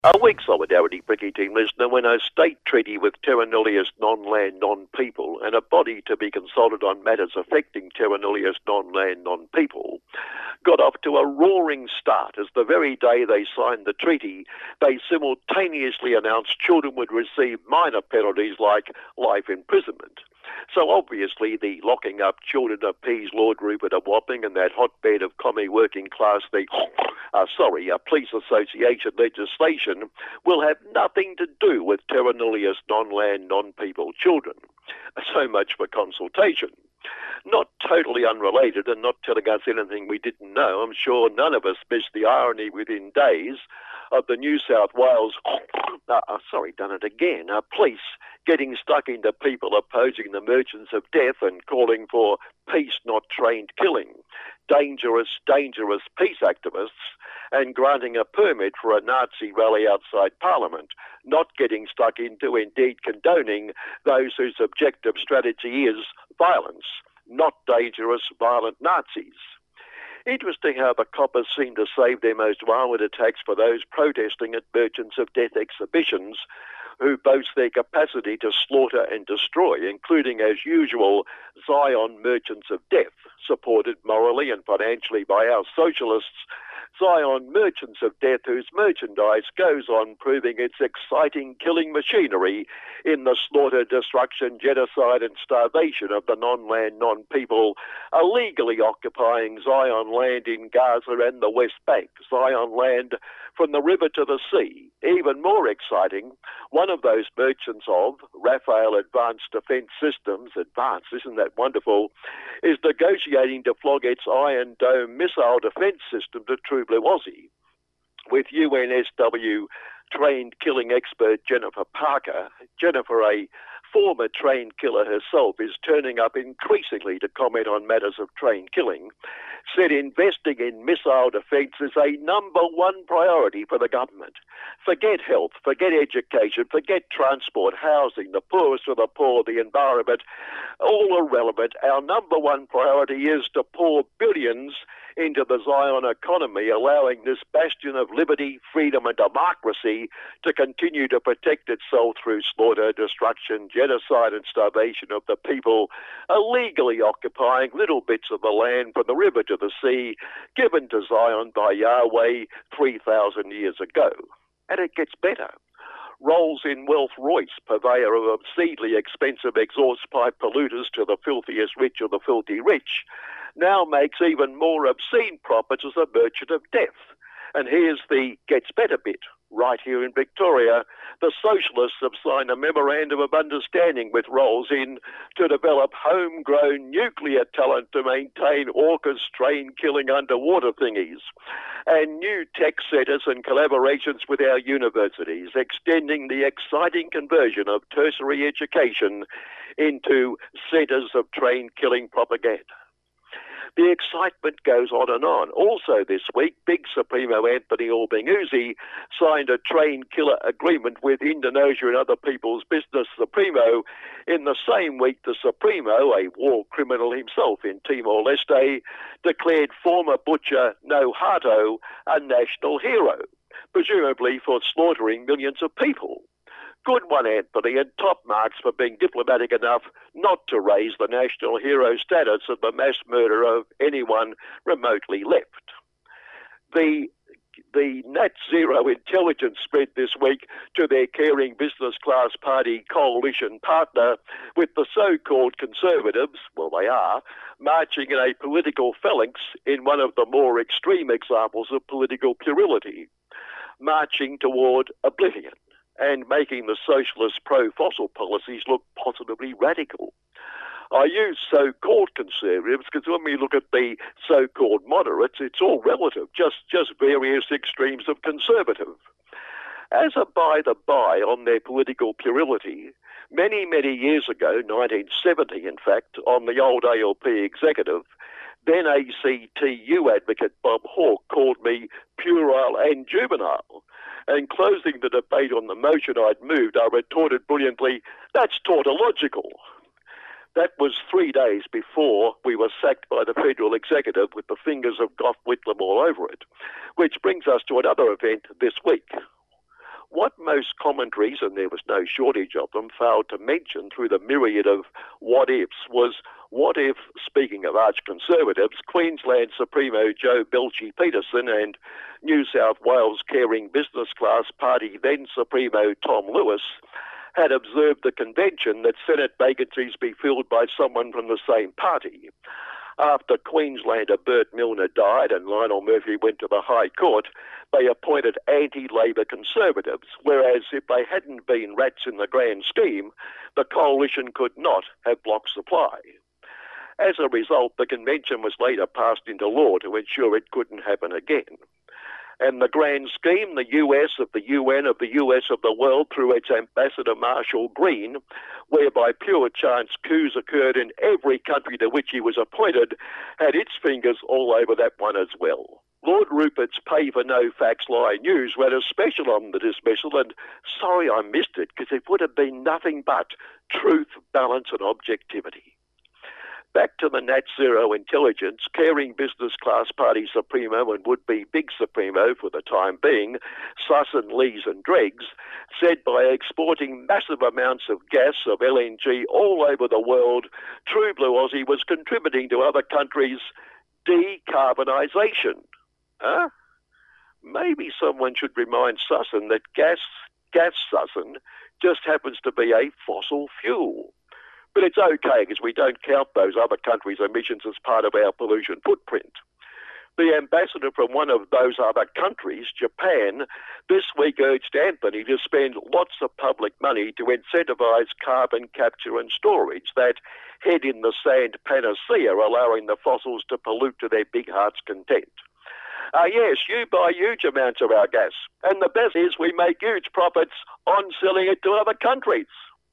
A weak solidarity, Bricky Team listener, when a state treaty with terra nullius non-land, non-people and a body to be consulted on matters affecting terra nullius non-land, non-people got off to a roaring start as the very day they signed the treaty, they simultaneously announced children would receive minor penalties like life imprisonment. So obviously the locking up children of Pease, Lord Rupert of Wapping and that hotbed of commie working class, the police association legislation will have nothing to do with terra nullius non-land, non-people children. So much for consultation. Not totally unrelated and not telling us anything we didn't know, I'm sure none of us missed the irony within days of the New South Wales, police getting stuck into people opposing the merchants of death and calling for peace, not trained killing. Dangerous, dangerous peace activists, and granting a permit for a Nazi rally outside Parliament, not getting stuck into, indeed condoning, those whose objective strategy is violence, not dangerous, violent Nazis. Interesting how the coppers seem to save their most violent attacks for those protesting at Merchants of Death exhibitions who boast their capacity to slaughter and destroy, including, as usual, Zion Merchants of Death, supported morally and financially by our socialists, Zion Merchants of Death, whose merchandise goes on proving its exciting killing machinery in the slaughter, destruction, genocide and starvation of the non-land, non-people, illegally occupying Zion land in Gaza and the West Bank, Zion land from the river to the sea. Even more exciting, one of those merchants of Rafael Advanced Defence Systems, advanced, isn't that wonderful, is negotiating to flog its Iron Dome missile defence system to True Blue Aussie, with UNSW trained killing expert Jennifer Parker. Jennifer, a former trained killer herself, is turning up increasingly to comment on matters of trained killing, said investing in missile defence is a number one priority for the government. Forget health, forget education, forget transport, housing, the poorest of the poor, the environment, all irrelevant. Our number one priority is to pour billions into the Zion economy, allowing this bastion of liberty, freedom and democracy to continue to protect itself through slaughter, destruction, genocide and starvation of the people, illegally occupying little bits of the land from the river to the sea, given to Zion by Yahweh 3,000 years ago. And it gets better. Rolls in Rolls-Royce, purveyor of obscenely expensive exhaust pipe polluters to the filthiest rich of the filthy rich, now makes even more obscene profits as a merchant of death. And here's the gets better bit. Right here in Victoria, the socialists have signed a memorandum of understanding with Rolls-in to develop homegrown nuclear talent to maintain AUKUS train killing underwater thingies, and new tech centres and collaborations with our universities, extending the exciting conversion of tertiary education into centres of train killing propaganda. The excitement goes on and on. Also this week, Big Supremo Anthony Albanese signed a train killer agreement with Indonesia and other people's business Supremo. In the same week, the Supremo, a war criminal himself in Timor-Leste, declared former butcher Nohato a national hero, presumably for slaughtering millions of people. Good one, Anthony, and top marks for being diplomatic enough not to raise the national hero status of the mass murder of anyone remotely left. The Net Zero intelligence spread this week to their caring business class party coalition partner, with the so-called conservatives, well they are, marching in a political phalanx in one of the more extreme examples of political puerility, marching toward oblivion and making the socialist pro-fossil policies look positively radical. I use so-called conservatives because when we look at the so-called moderates, it's all relative, just various extremes of conservative. As a by-the-by on their political puerility, many, many years ago, 1970 in fact, on the old ALP executive, then ACTU advocate Bob Hawke called me puerile and juvenile. And closing the debate on the motion I'd moved, I retorted brilliantly, that's tautological. That was 3 days before we were sacked by the federal executive with the fingers of Gough Whitlam all over it. Which brings us to another event this week. what most commentaries, and there was no shortage of them, failed to mention through the myriad of what-ifs was, what if, speaking of arch-conservatives, Queensland Supremo Joe Belchie-Peterson and New South Wales Caring Business Class Party then Supremo Tom Lewis had observed the convention that Senate vacancies be filled by someone from the same party. After Queenslander Bert Milner died and Lionel Murphy went to the High Court, they appointed anti-Labor Conservatives, whereas if they hadn't been rats in the grand scheme, the coalition could not have block supply. As a result, the convention was later passed into law to ensure it couldn't happen again. And the grand scheme, the US of the UN of the US of the world through its ambassador Marshall Green, whereby pure chance coups occurred in every country to which he was appointed, had its fingers all over that one as well. Lord Rupert's Pay for No Facts Lie News ran a special on the dismissal, and sorry I missed it, because it would have been nothing but truth, balance and objectivity. Back to the Nat Zero Intelligence, Caring Business Class Party Supremo and would-be Big Supremo for the time being, Sussan, Lees and Dreggs, said by exporting massive amounts of gas, of LNG all over the world, True Blue Aussie was contributing to other countries' decarbonisation. Huh? Maybe someone should remind Sussan that gas Sussan, just happens to be a fossil fuel. But it's okay because we don't count those other countries' emissions as part of our pollution footprint. The ambassador from one of those other countries, Japan, this week urged Anthony to spend lots of public money to incentivise carbon capture and storage, that head in the sand panacea allowing the fossils to pollute to their big heart's content. Yes, you buy huge amounts of our gas, and the best is we make huge profits on selling it to other countries.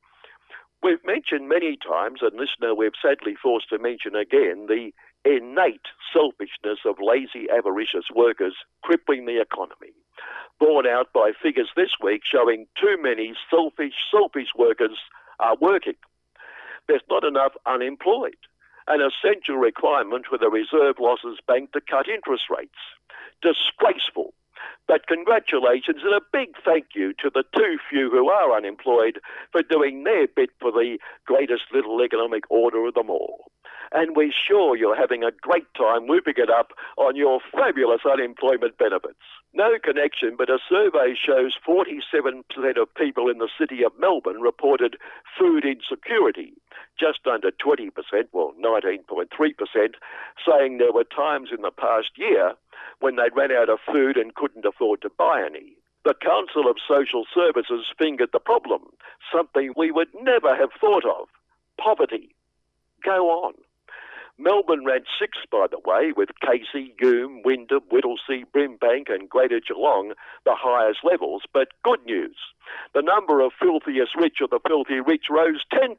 We've mentioned many times, and listener, we're sadly forced to mention again, the innate selfishness of lazy, avaricious workers crippling the economy, borne out by figures this week showing too many selfish workers are working. There's not enough unemployed, an essential requirement for the Reserve Losses Bank to cut interest rates. Disgraceful. But congratulations and a big thank you to the too few who are unemployed for doing their bit for the greatest little economic order of them all. And we're sure you're having a great time whooping it up on your fabulous unemployment benefits. No connection, but a survey shows 47% of people in the city of Melbourne reported food insecurity, just under 20%, well 19.3%, saying there were times in the past year when they ran out of food and couldn't afford to buy any. The Council of Social Services fingered the problem, something we would never have thought of: poverty. Go on. Melbourne ran sixth, by the way, with Casey, Goom, Wyndham, Whittlesea, Brimbank and Greater Geelong the highest levels. But good news, the number of filthiest rich or the filthy rich rose 10%,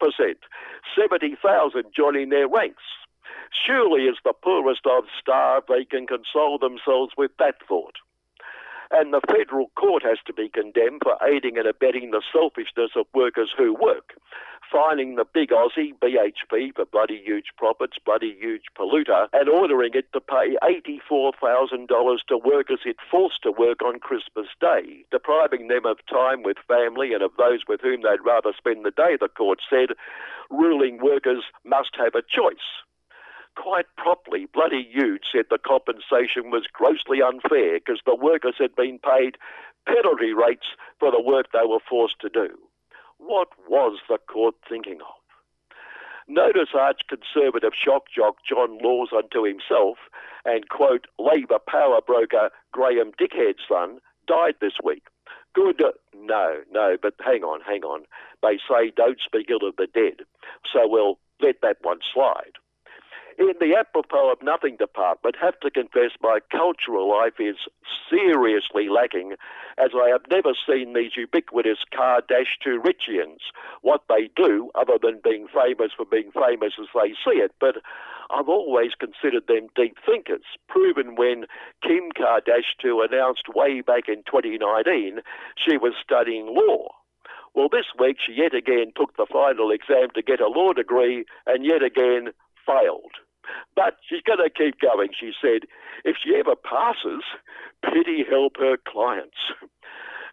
70,000 joining their ranks. Surely as the poorest of starve, they can console themselves with that thought. And the federal court has to be condemned for aiding and abetting the selfishness of workers who work, fining the big Aussie, BHP, for bloody huge profits, bloody huge polluter, and ordering it to pay $84,000 to workers it forced to work on Christmas Day, depriving them of time with family and of those with whom they'd rather spend the day, the court said, ruling workers must have a choice. Quite properly, bloody huge said the compensation was grossly unfair because the workers had been paid penalty rates for the work they were forced to do. What was the court thinking of? Notice arch-conservative shock jock John Laws unto himself and, quote, Labor power broker Graham Dickhead's son died this week. Good, no, but hang on. They say don't speak ill of the dead, so we'll let that one slide. In the apropos of nothing department, have to confess my cultural life is seriously lacking, as I have never seen these ubiquitous Kardashian-Richians, what they do other than being famous for being famous as they see it. But I've always considered them deep thinkers, proven when Kim Kardashian announced way back in 2019 she was studying law. Well, this week she yet again took the final exam to get a law degree and yet again failed. But she's going to keep going, she said. If she ever passes, pity help her clients.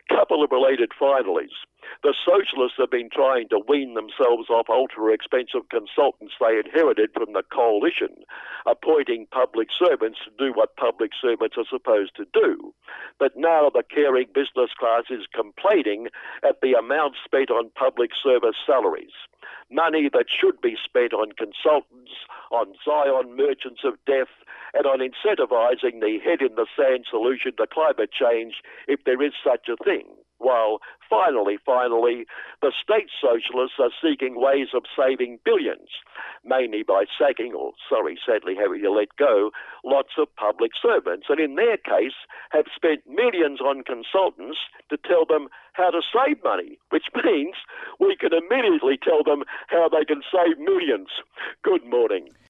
Couple of related finalies. The socialists have been trying to wean themselves off ultra-expensive consultants they inherited from the coalition, appointing public servants to do what public servants are supposed to do. But now the caring business class is complaining at the amount spent on public service salaries. Money that should be spent on consultants, on Zion merchants of death, and on incentivising the head-in-the-sand solution to climate change, if there is such a thing. While finally, the state socialists are seeking ways of saving billions, mainly by sacking, or sadly having to let go, lots of public servants, and in their case have spent millions on consultants to tell them how to save money, which means we can immediately tell them how they can save millions. Good morning.